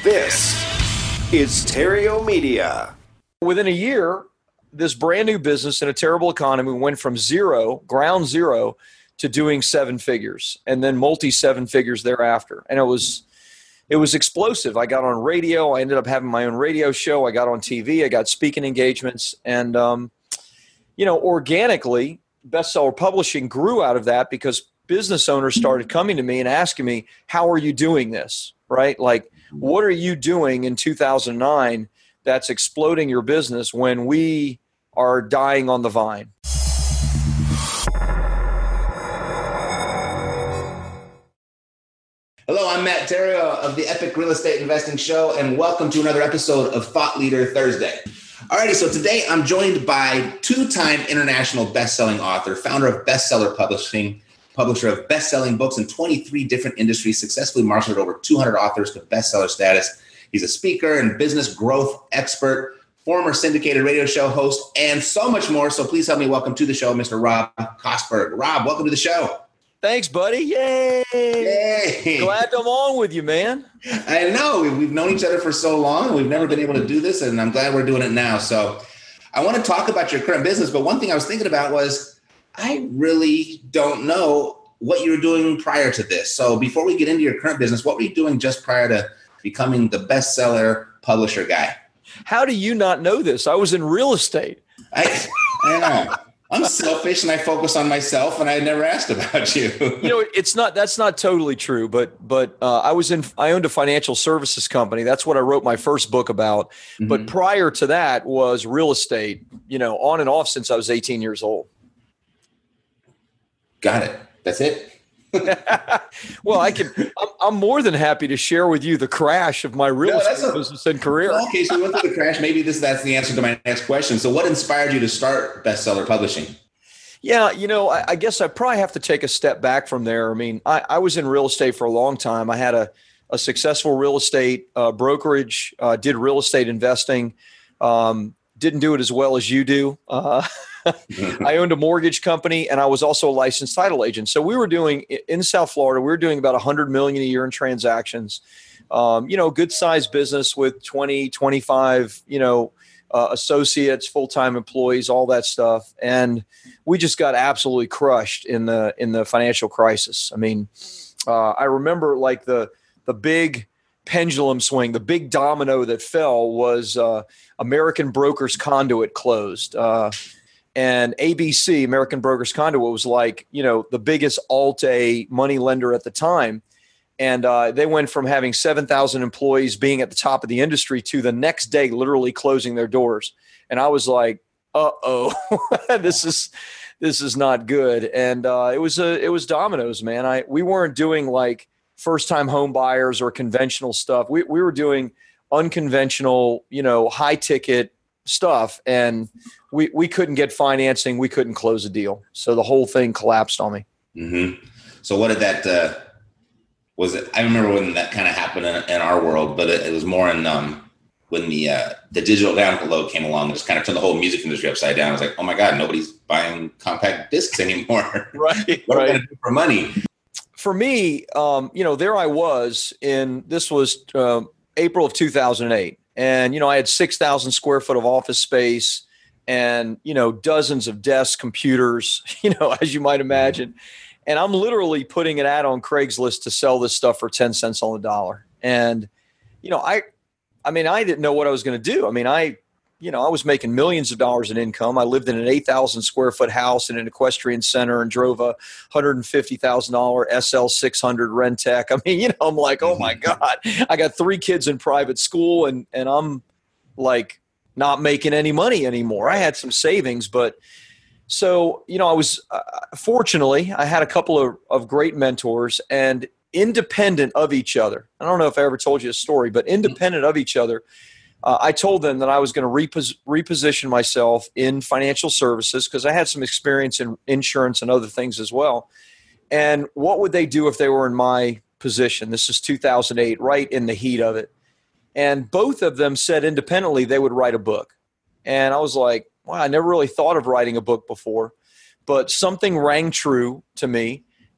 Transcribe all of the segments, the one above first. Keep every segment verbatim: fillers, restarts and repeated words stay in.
This is Terrio Media. Within a year, this brand new business in a terrible economy went from zero, ground zero, to doing seven figures and then multi seven figures thereafter. And it was it was explosive. I got on radio. I ended up having my own radio show. I got on T V. I got speaking engagements. And, um, you know, organically, Bestseller Publishing grew out of that because business owners started coming to me and asking me, how are you doing this, right? Like, what are you doing in two thousand nine that's exploding your business when we are dying on the vine? Hello, I'm Matt Terrio of the Epic Real Estate Investing Show, and welcome to another episode of Thought Leader Thursday. Alrighty, so today I'm joined by two-time international best-selling author, founder of Bestseller Publishing, publisher of best-selling books in twenty-three different industries, successfully marshaled over two hundred authors to bestseller status. He's a speaker and business growth expert, former syndicated radio show host, and so much more. So please help me welcome to the show, Mister Rob Kosberg. Rob, welcome to the show. Thanks, buddy. Yay. Yay. Glad I'm on with you, man. I know. We've, we've known each other for so long, and we've never been able to do this, and I'm glad we're doing it now. So I want to talk about your current business, but one thing I was thinking about was I really don't know what you were doing prior to this. So before we get into your current business, what were you doing just prior to becoming the bestseller publisher guy? How do you not know this? I was in real estate. I, I know. I'm selfish and I focus on myself, and I never asked about you. You know, it's not, that's not totally true, but, but uh, I was in, I owned a financial services company. That's what I wrote my first book about. Mm-hmm. But prior to that was real estate, you know, on and off since I was eighteen years old. Got it. That's it. Well, I can, I'm, I'm more than happy to share with you the crash of my real no, estate a, business and career. Okay. So we went through the crash. Maybe this, that's the answer to my next question. So what inspired you to start Bestseller Publishing? Yeah. You know, I, I guess I probably have to take a step back from there. I mean, I, I was in real estate for a long time. I had a, a successful real estate uh, brokerage, uh, did real estate investing, um, didn't do it as well as you do. Uh, I owned a mortgage company, and I was also a licensed title agent. So we were doing in South Florida, we were doing about a hundred million a year in transactions, um, you know, good sized business with twenty, twenty-five, you know, uh, associates, full-time employees, all that stuff. And we just got absolutely crushed in the, in the financial crisis. I mean, uh, I remember like the, the big pendulum swing, the big domino that fell was uh, American Brokers Conduit closed. Uh, And A B C, American Brokers Conduit, was like, you know, the biggest alt-A money lender at the time. And uh, they went from having seven thousand employees being at the top of the industry to the next day literally closing their doors. And I was like, uh-oh, this is this is not good. And uh, it was a, it was dominoes, man. I we weren't doing like first-time home buyers or conventional stuff. We we were doing unconventional, you know, high-ticket stuff, and we we couldn't get financing. We couldn't close a deal. So the whole thing collapsed on me. Mm-hmm. So what did that, uh, was it? I remember when that kind of happened in, in our world, but it, it was more in um, when the uh, the digital download came along and just kind of turned the whole music industry upside down. I was like, oh my God, nobody's buying compact discs anymore. Right. What right. are we going to do for money? For me, um, you know, there I was in, this was uh, April of two thousand eight. And, you know, I had six thousand square foot of office space and, you know, dozens of desks, computers, you know, as you might imagine. And I'm literally putting an ad on Craigslist to sell this stuff for ten cents on the dollar. And, you know, I, I mean, I didn't know what I was going to do. I mean, I, you know, I was making millions of dollars in income. I lived in an eight thousand square foot house in an equestrian center and drove a one hundred fifty thousand dollars S L six hundred Rentec. I mean, you know, I'm like, oh my God, I got three kids in private school and, and I'm like not making any money anymore. I had some savings, but so, you know, I was, uh, fortunately, I had a couple of, of great mentors, and independent of each other. I don't know if I ever told you a story, but independent of each other, Uh, I told them that I was going to repos- reposition myself in financial services because I had some experience in insurance and other things as well. And what would they do if they were in my position? This is two thousand eight, right in the heat of it. And both of them said independently they would write a book. And I was like, wow, I never really thought of writing a book before. But something rang true to me.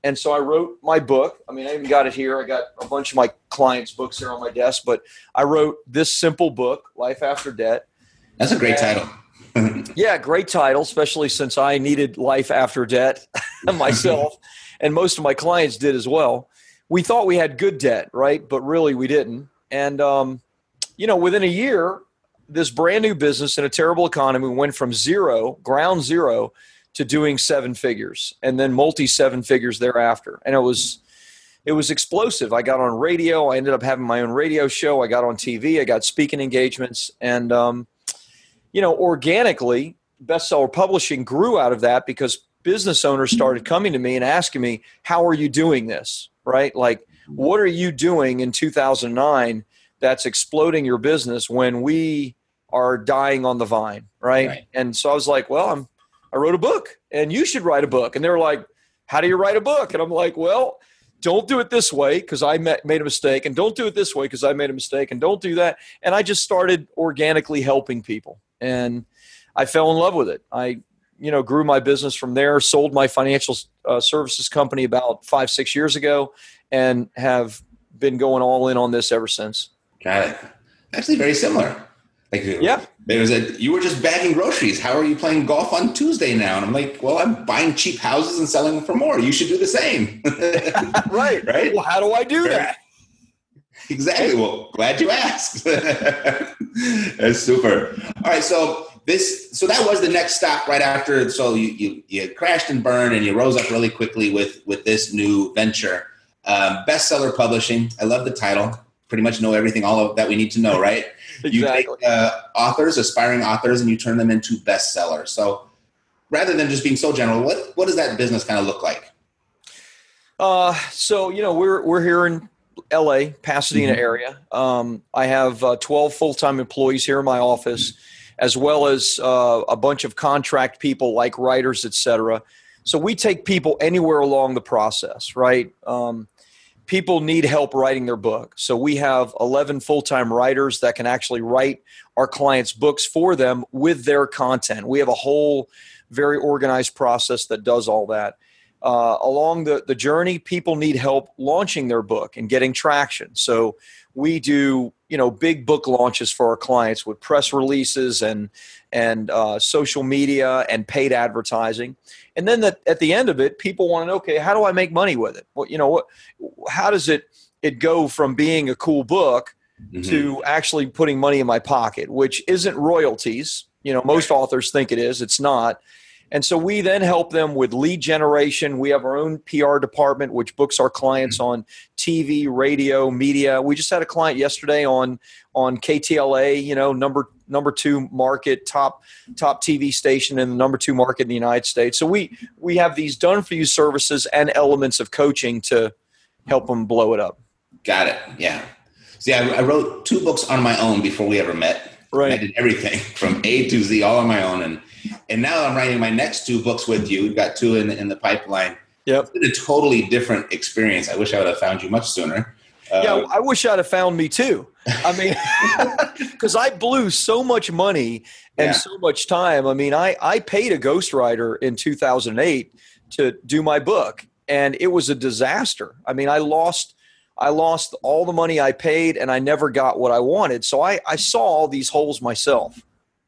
And so I wrote my book. I mean, I even got it here. I got a bunch of my clients' books here on my desk, but I wrote this simple book, Life After Debt. That's a great and, title. Yeah, great title, especially since I needed life after debt myself, and most of my clients did as well. We thought we had good debt, right? But really we didn't. And, um, you know, within a year, this brand new business in a terrible economy went from zero, ground zero, to doing seven figures and then multi seven figures thereafter. And it was, it was explosive. I got on radio. I ended up having my own radio show. I got on T V. I got speaking engagements. And, um, you know, organically, Bestseller Publishing grew out of that because business owners started coming to me and asking me, how are you doing this? Right? Like, what are you doing in two thousand nine that's exploding your business when we are dying on the vine? Right. right. And so I was like, well, I'm, I wrote a book and you should write a book. And they were like, how do you write a book? And I'm like, well, don't do it this way because I made a mistake, and don't do it this way because I made a mistake, and don't do that. And I just started organically helping people, and I fell in love with it. I, you know, grew my business from there, sold my financial uh, services company about five, six years ago, and have been going all in on this ever since. Got it. Actually, very similar. Like, yeah, there was a, you were just bagging groceries. How are you playing golf on Tuesday now? And I'm like, well, I'm buying cheap houses and selling them for more. You should do the same. Right. Right. Well, how do I do that? Exactly. Well, glad you asked. That's super. All right. So this, so that was the next stop right after. So you, you, you crashed and burned and you rose up really quickly with, with this new venture, um, Bestseller Publishing. I love the title. Pretty much know everything, all of that we need to know, right? Exactly. You take uh, authors, aspiring authors, and you turn them into bestsellers. So rather than just being so general, what, what does that business kind of look like? Uh, so, you know, we're, we're here in L A, Pasadena mm-hmm. area. Um, I have uh, twelve full-time employees here in my office, as well as uh, a bunch of contract people like writers, et cetera. So we take people anywhere along the process, right? Um, people need help writing their book. So we have eleven full-time writers that can actually write our clients' books for them with their content. We have a whole very organized process that does all that. Uh, along the, the journey, people need help launching their book and getting traction. So we do, you know, big book launches for our clients with press releases and and uh, social media and paid advertising. And then the, at the end of it, people want to know, okay, how do I make money with it? Well, you know, what? How does it it go from being a cool book mm-hmm. to actually putting money in my pocket, which isn't royalties. You know, most authors think it is. It's not. And so we then help them with lead generation. We have our own P R department, which books our clients on T V, radio, media. We just had a client yesterday on on K T L A, you know, number number two market, top top T V station in the number two market in the United States. So we we have these done for you services and elements of coaching to help them blow it up. Got it. Yeah. See, I, I wrote two books on my own before we ever met. Right. I did everything from A to Z all on my own. And And now I'm writing my next two books with you. We've got two in, in the pipeline. Yep. It's been a totally different experience. I wish I would have found you much sooner. Uh, yeah, I wish I'd have found me too. I mean, because I blew so much money and yeah. so much time. I mean, I, I paid a ghostwriter in two thousand eight to do my book, and it was a disaster. I mean, I lost I lost all the money I paid, and I never got what I wanted. So I, I saw all these holes myself.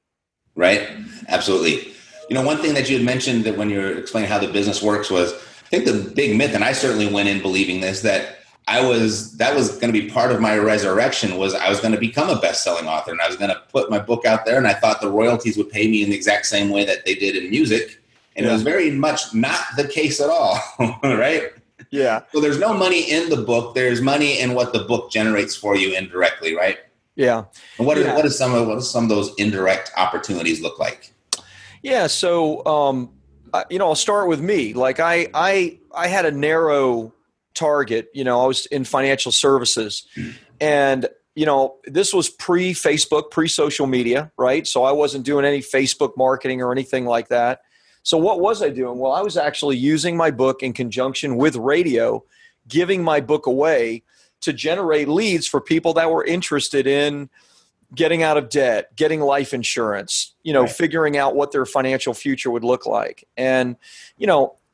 Right. Absolutely. You know, one thing that you had mentioned that when you were explaining how the business works was, I think the big myth, and I certainly went in believing this, that I was, that was going to be part of my resurrection was I was going to become a best-selling author and I was going to put my book out there and I thought the royalties would pay me in the exact same way that they did in music. And yeah. It was very much not the case at all. Right. Yeah. So there's no money in the book. There's money in what the book generates for you indirectly. Right. Yeah. And what, yeah. Is, what is some of what does some of those indirect opportunities look like? Yeah. So, um, you know, I'll start with me. Like I, I, I had a narrow target. You know, I was in financial services, and you know, this was pre-Facebook, pre-social media, right? So I wasn't doing any Facebook marketing or anything like that. So what was I doing? Well, I was actually using my book in conjunction with radio, giving my book away to generate leads for people that were interested in getting out of debt, getting life insurance, you know, right. figuring out what their financial future would look like. And, you know,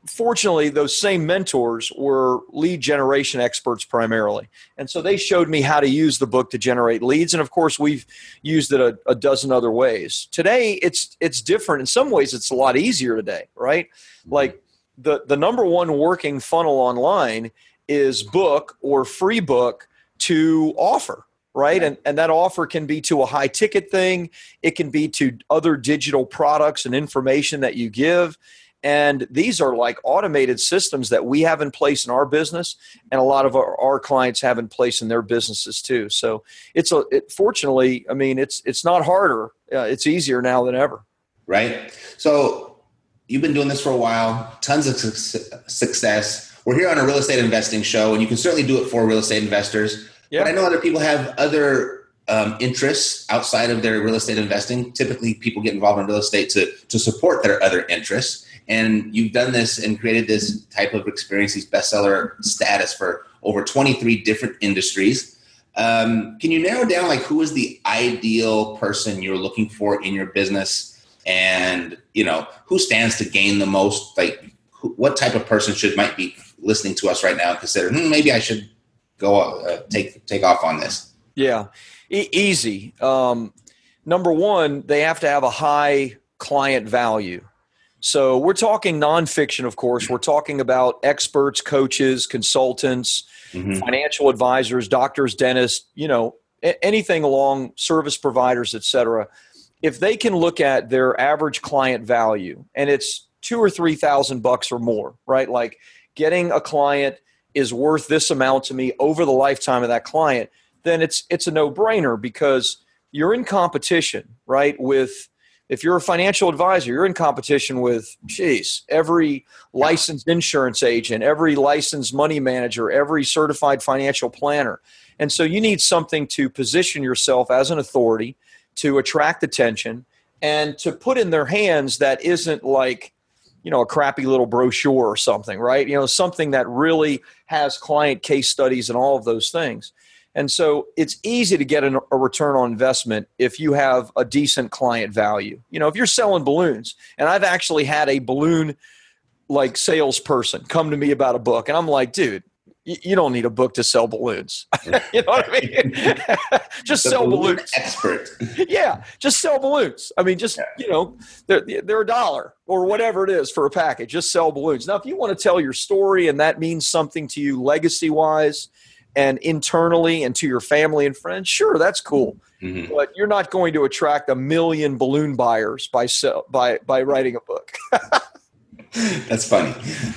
fortunately, those same mentors were lead generation experts primarily. And so they showed me how to use the book to generate leads. And of course, we've used it a, a dozen other ways. Today, it's it's different. In some ways, it's a lot easier today, right? Like the, the number one working funnel online is book or free book to offer, right? And, and that offer can be to a high ticket thing. It can be to other digital products and information that you give. And these are like automated systems that we have in place in our business, and a lot of our, our clients have in place in their businesses too. So it's a, it, fortunately, I mean, it's it's not harder. Uh, it's easier now than ever. Right. So you've been doing this for a while, tons of su- success. We're here on a real estate investing show, and you can certainly do it for real estate investors. Yeah. But I know other people have other um, interests outside of their real estate investing. Typically, people get involved in real estate to to support their other interests. And you've done this and created this type of experience, these bestseller status for over twenty-three different industries. Um, can you narrow down like who is the ideal person you're looking for in your business, and you know who stands to gain the most? Like, who, what type of person should might be listening to us right now and consider hmm, maybe I should go uh, take take off on this? Yeah, e- easy. Um, number one, they have to have a high client value. So we're talking nonfiction, of course. We're talking about experts, coaches, consultants, mm-hmm. financial advisors, doctors, dentists, you know, a- anything along service providers, et cetera. If they can look at their average client value and it's two or three thousand bucks or more, right? Like getting a client is worth this amount to me over the lifetime of that client, then it's it's a no-brainer because you're in competition, right, with if you're a financial advisor, you're in competition with, geez, every licensed insurance agent, every licensed money manager, every certified financial planner. And so you need something to position yourself as an authority, to attract attention, and to put in their hands that isn't like, you know, a crappy little brochure or something, right? You know, something that really has client case studies and all of those things. And so it's easy to get an, a return on investment if you have a decent client value. You know, if you're selling balloons, and I've actually had a balloon like salesperson come to me about a book, and I'm like, dude, y- you don't need a book to sell balloons. You know what I mean? Just the sell balloon balloons. Expert. Yeah, just sell balloons. I mean, just, you know, they're, they're a dollar or whatever it is for a package. Just sell balloons. Now, if you want to tell your story and that means something to you legacy-wise, and internally and to your family and friends, sure, that's cool. Mm-hmm. But you're not going to attract a million balloon buyers by sell, by by writing a book. That's funny.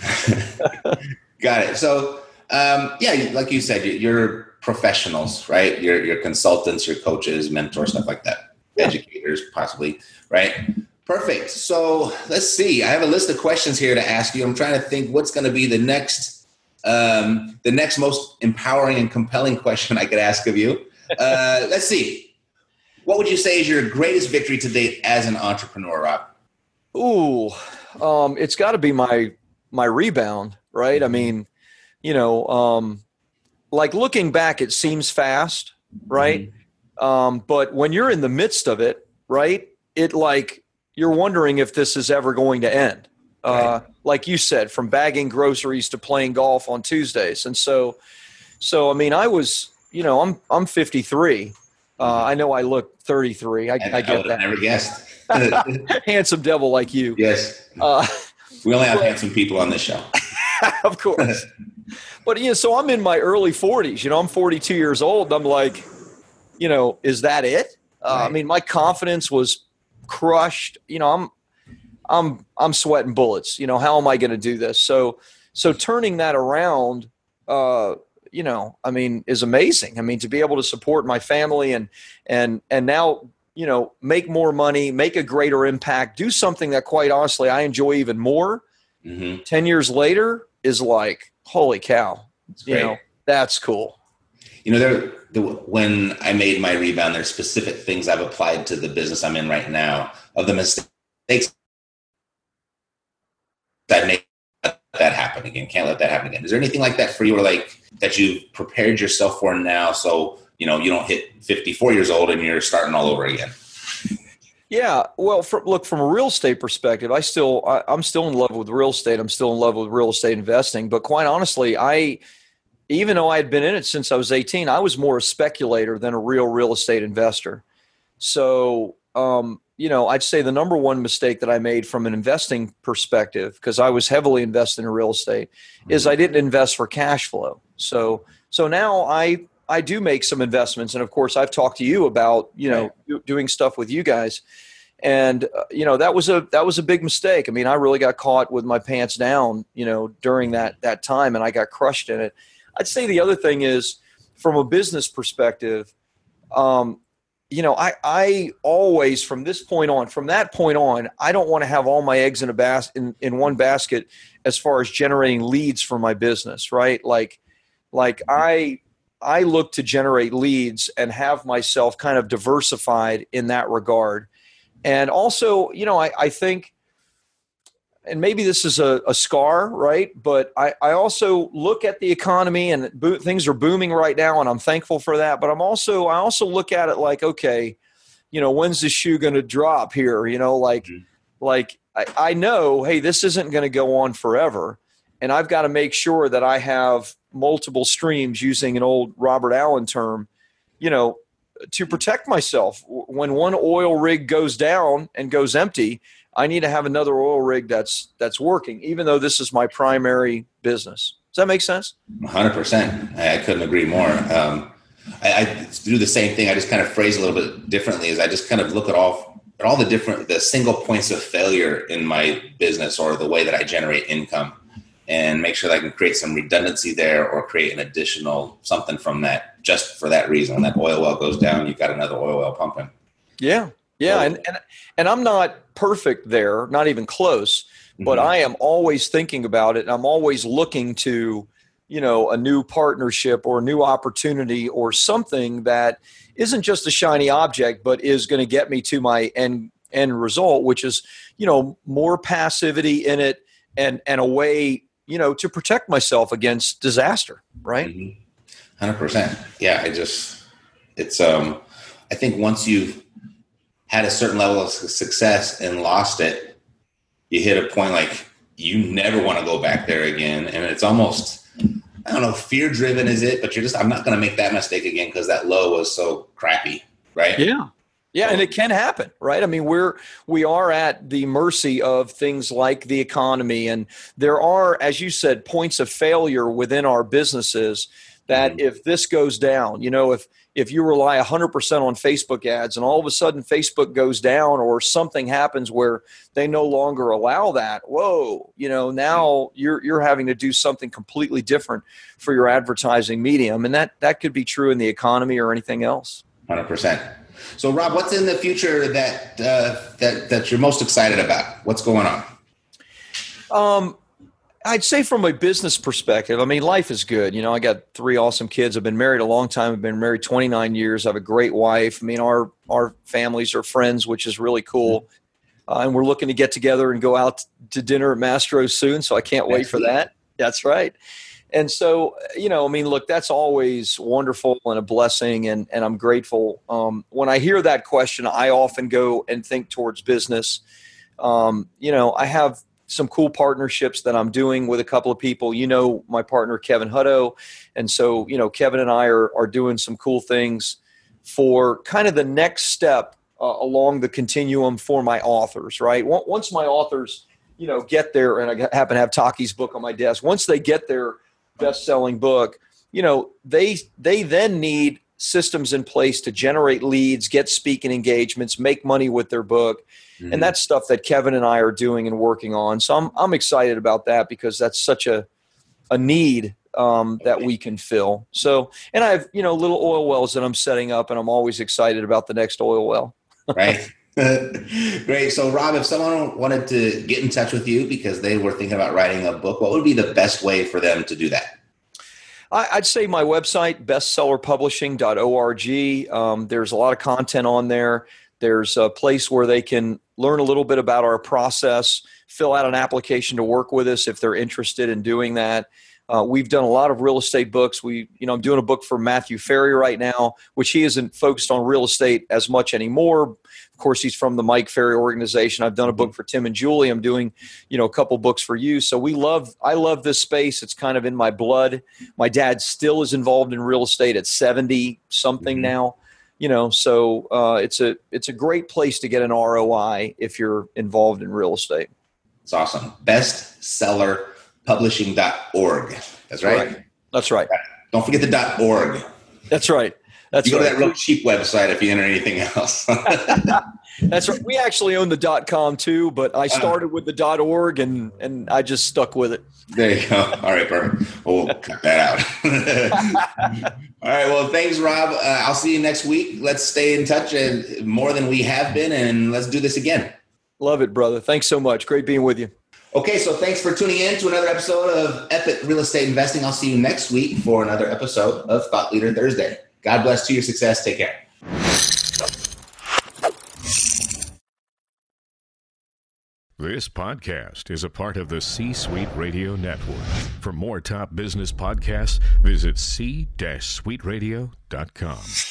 Got it. So, um, yeah, like you said, you're professionals, right? You're, you're consultants, you're coaches, mentors, stuff like that. Yeah. Educators, possibly, right? Perfect. So let's see. I have a list of questions here to ask you. I'm trying to think what's going to be the next Um, the next most empowering and compelling question I could ask of you. Uh, let's see. What would you say is your greatest victory to date as an entrepreneur, Rob? Ooh, um, it's got to be my my rebound, right? Mm-hmm. I mean, you know, um, like looking back, it seems fast, right? Mm-hmm. Um, but when you're in the midst of it, right, it like you're wondering if this is ever going to end. Uh, like you said, from bagging groceries to playing golf on Tuesdays. And so, so, I mean, I was, you know, I'm, I'm fifty-three. Uh, I know I look thirty-three. I, I, I get I that. Never guessed. Handsome devil like you. Yes. Uh, we only have but, handsome people on this show. Of course. But, you know, so I'm in my early forties, you know, I'm forty-two years old. And I'm like, you know, is that it? Uh, right. I mean, my confidence was crushed. You know, I'm, I'm I'm sweating bullets. You know, how am I going to do this? So so turning that around, uh, you know, I mean, is amazing. I mean, to be able to support my family and and and now, you know, make more money, make a greater impact, do something that quite honestly I enjoy even more. Mm-hmm. Ten years later is like, holy cow, you know, that's cool. You know, there the, when I made my rebound, there's specific things I've applied to the business I'm in right now of the mistakes that make that happen again. Can't let that happen again. Is there anything like that for you, or like that you've prepared yourself for now, so you know you don't hit fifty-four years old and you're starting all over again? Yeah, well, from, look, from a real estate perspective, I still, I, I'm still in love with real estate. I'm still in love with real estate investing. But quite honestly, I, even though I had been in it since I was eighteen, I was more a speculator than a real real estate investor. So, um, you know, I'd say the number one mistake that I made from an investing perspective, because I was heavily invested in real estate, is I didn't invest for cash flow. So, so now I, I do make some investments. And of course, I've talked to you about, you know, right. doing stuff with you guys. And, uh, you know, that was a, that was a big mistake. I mean, I really got caught with my pants down, you know, during that, that time, and I got crushed in it. I'd say the other thing is, from a business perspective, um, you know, I, I always, from this point on, from that point on, I don't want to have all my eggs in a bas- in, in one basket as far as generating leads for my business, right? Like, like I, I look to generate leads and have myself kind of diversified in that regard. And also, you know, I, I think, and maybe this is a, a scar, right? But I, I also look at the economy, and bo- things are booming right now, and I'm thankful for that. But I'm also, I also look at it like, okay, you know, when's the shoe going to drop here? You know, like, mm-hmm. like I, I know, hey, this isn't going to go on forever. And I've got to make sure that I have multiple streams, using an old Robert Allen term, you know, to protect myself. When one oil rig goes down and goes empty, I need to have another oil rig that's that's working, even though this is my primary business. Does that make sense? one hundred percent. I, I couldn't agree more. Um, I, I do the same thing. I just kind of phrase it a little bit differently. Is I just kind of look at all at all the different the single points of failure in my business, or the way that I generate income, and make sure that I can create some redundancy there, or create an additional something from that, just for that reason. When that oil well goes down, you've got another oil well pumping. Yeah. Yeah. And, and, and I'm not perfect there, not even close, but mm-hmm. I am always thinking about it. And I'm always looking to, you know, a new partnership or a new opportunity or something that isn't just a shiny object, but is going to get me to my end, end result, which is, you know, more passivity in it, and, and a way, you know, to protect myself against disaster. Right. Mm-hmm. one hundred percent. Yeah. I just, it's, um, I think once you've had a certain level of success and lost it, you hit a point like you never want to go back there again. And it's almost, I don't know, fear driven is it, but you're just, I'm not going to make that mistake again because that low was so crappy. Right. Yeah. Yeah. And it can happen, right? I mean, we're, we are at the mercy of things like the economy. And there are, as you said, points of failure within our businesses that mm-hmm. if this goes down, you know, if, if you rely one hundred percent on Facebook ads and all of a sudden Facebook goes down, or something happens where they no longer allow that, whoa, you know, now you're you're having to do something completely different for your advertising medium. And that, that could be true in the economy or anything else. one hundred percent. So, Rob, what's in the future that uh, that that you're most excited about? What's going on? Um. I'd say from a business perspective, I mean, life is good. You know, I got three awesome kids. I've been married a long time. I've been married twenty-nine years. I have a great wife. I mean, our, our families are friends, which is really cool. Uh, and we're looking to get together and go out to dinner at Mastro's soon. So I can't wait for that. That's right. And so, you know, I mean, look, that's always wonderful and a blessing. And, and I'm grateful. Um, when I hear that question, I often go and think towards business. Um, you know, I have some cool partnerships that I'm doing with a couple of people. You know, my partner, Kevin Hutto. And so, you know, Kevin and I are, are doing some cool things for kind of the next step uh, along the continuum for my authors, right? Once my authors, you know, get there, and I happen to have Taki's book on my desk, once they get their best-selling book, you know, they, they then need systems in place to generate leads, get speaking engagements, make money with their book. Mm-hmm. And that's stuff that Kevin and I are doing and working on. So I'm I'm excited about that, because that's such a a need um, that we can fill. So, and I have, you know, little oil wells that I'm setting up, and I'm always excited about the next oil well. Right. Great. So, Rob, if someone wanted to get in touch with you because they were thinking about writing a book, what would be the best way for them to do that? I'd say my website, bestseller publishing dot org. Um, there's a lot of content on there. There's a place where they can learn a little bit about our process, fill out an application to work with us if they're interested in doing that. Uh, we've done a lot of real estate books. We, you know, I'm doing a book for Matthew Ferry right now, which he isn't focused on real estate as much anymore. Of course, he's from the Mike Ferry organization. I've done a book for Tim and Julie. I'm doing, you know, a couple books for you. So we love, I love this space. It's kind of in my blood. My dad still is involved in real estate at seventy something mm-hmm. now, you know, so uh, it's a, it's a great place to get an R O I if you're involved in real estate. It's awesome. bestseller publishing dot org. That's right. Correct. That's right. Don't forget the .org. That's right. That's you go right. to that real cheap website if you enter anything else. That's right. We actually own the .com too, but I started with the .org and and I just stuck with it. There you go. All right, perfect. Well, we'll cut that out. All right. Well, thanks, Rob. Uh, I'll see you next week. Let's stay in touch and more than we have been, and let's do this again. Love it, brother. Thanks so much. Great being with you. Okay, so thanks for tuning in to another episode of Epic Real Estate Investing. I'll see you next week for another episode of Thought Leader Thursday. God bless to your success. Take care. This podcast is a part of the C-Suite Radio Network. For more top business podcasts, visit c suite radio dot com.